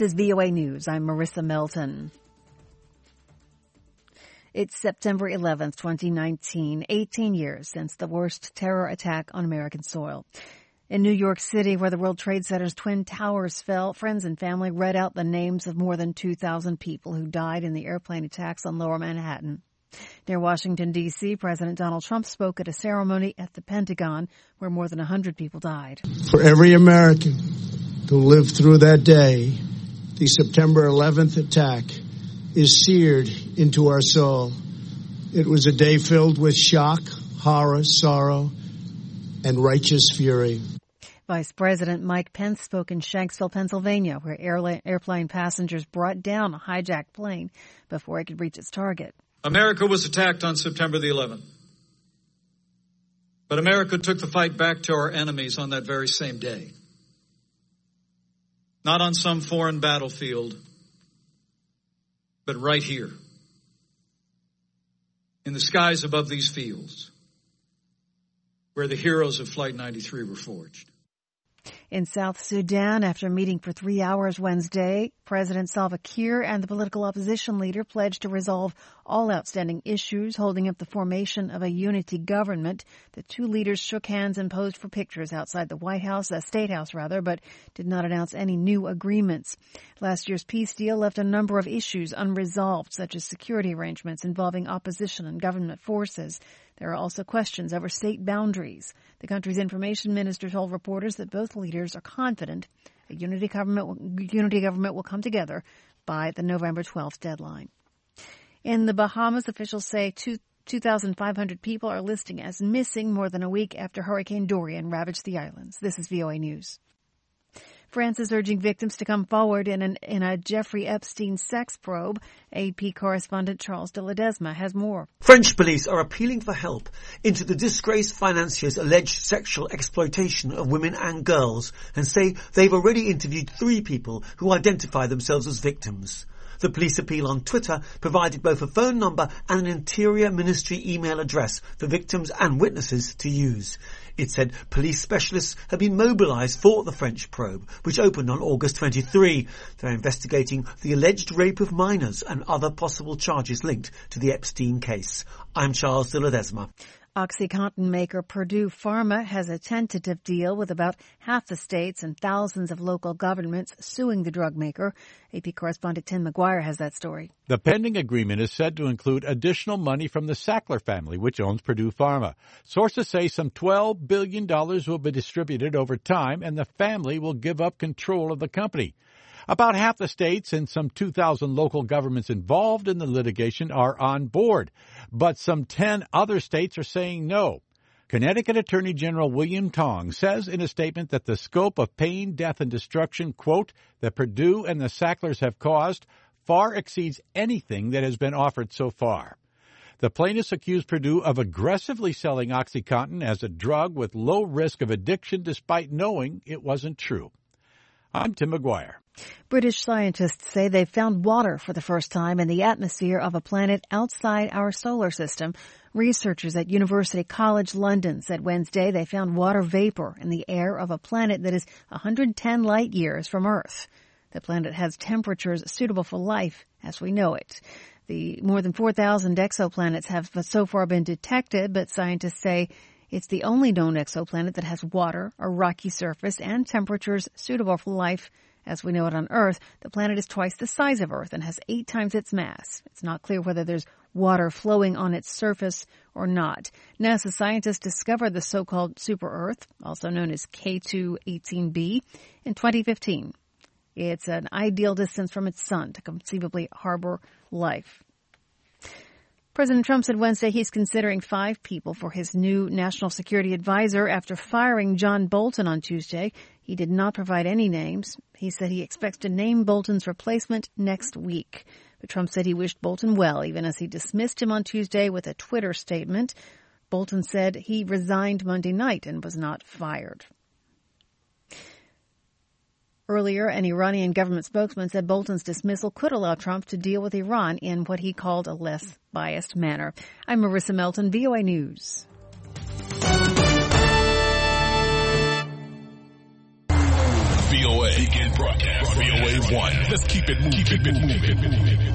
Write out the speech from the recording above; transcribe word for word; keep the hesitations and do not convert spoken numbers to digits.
This is V O A News. I'm Marissa Melton. It's September eleventh, twenty nineteen, eighteen years since the worst terror attack on American soil. In New York City, where the World Trade Center's Twin Towers fell, friends and family read out the names of more than two thousand people who died in the airplane attacks on Lower Manhattan. Near Washington, D C, President Donald Trump spoke at a ceremony at the Pentagon where more than one hundred people died. For every American who lived through that day, the September eleventh attack is seared into our soul. It was a day filled with shock, horror, sorrow, and righteous fury. Vice President Mike Pence spoke in Shanksville, Pennsylvania, where airla- airplane passengers brought down a hijacked plane before it could reach its target. America was attacked on September the eleventh. But America took the fight back to our enemies on that very same day. Not on some foreign battlefield, but right here, in the skies above these fields, where the heroes of Flight ninety-three were forged. In South Sudan, after meeting for three hours Wednesday, President Salva Kiir and the political opposition leader pledged to resolve all outstanding issues, holding up the formation of a unity government. The two leaders shook hands and posed for pictures outside the White House, the State House rather, but did not announce any new agreements. Last year's peace deal left a number of issues unresolved, such as security arrangements involving opposition and government forces. There are also questions over state boundaries. The country's information minister told reporters that both leaders are confident a unity government, unity government will come together by the November twelfth deadline. In the Bahamas, officials say two thousand five hundred people are listed as missing more than a week after Hurricane Dorian ravaged the islands. This is V O A News. France is urging victims to come forward in, an, in a Jeffrey Epstein sex probe. A P correspondent Charles de Ledesma has more. French police are appealing for help into the disgraced financier's alleged sexual exploitation of women and girls and say they've already interviewed three people who identify themselves as victims. The police appeal on Twitter provided both a phone number and an Interior Ministry email address for victims and witnesses to use. It said police specialists have been mobilised for the French probe, which opened on August twenty-third. They're investigating the alleged rape of minors and other possible charges linked to the Epstein case. I'm Charles de Ledesma. OxyContin maker Purdue Pharma has a tentative deal with about half the states and thousands of local governments suing the drug maker. A P correspondent Tim McGuire has that story. The pending agreement is said to include additional money from the Sackler family, which owns Purdue Pharma. Sources say some twelve billion dollars will be distributed over time, and the family will give up control of the company. About half the states and some two thousand local governments involved in the litigation are on board, but some ten other states are saying no. Connecticut Attorney General William Tong says in a statement that the scope of pain, death, and destruction, quote, that Purdue and the Sacklers have caused far exceeds anything that has been offered so far. The plaintiffs accuse Purdue of aggressively selling OxyContin as a drug with low risk of addiction despite knowing it wasn't true. I'm Tim McGuire. British scientists say they've found water for the first time in the atmosphere of a planet outside our solar system. Researchers at University College London said Wednesday they found water vapor in the air of a planet that is one hundred ten light years from Earth. The planet has temperatures suitable for life as we know it. The more than four thousand exoplanets have so far been detected, but scientists say it's the only known exoplanet that has water, a rocky surface, and temperatures suitable for life as we know it on Earth. The planet is twice the size of Earth and has eight times its mass. It's not clear whether there's water flowing on its surface or not. NASA scientists discovered the so-called super-Earth, also known as K two eighteen b, in twenty fifteen. It's an ideal distance from its sun to conceivably harbor life. President Trump said Wednesday he's considering five people for his new national security advisor after firing John Bolton on Tuesday. He did not provide any names. He said he expects to name Bolton's replacement next week. But Trump said he wished Bolton well, even as he dismissed him on Tuesday with a Twitter statement. Bolton said he resigned Monday night and was not fired. Earlier, an Iranian government spokesman said Bolton's dismissal could allow Trump to deal with Iran in what he called a less biased manner. I'm Marissa Melton, V O A News. V O A. Weekend broadcast. V O A one. Let's keep it moving. Keep it moving.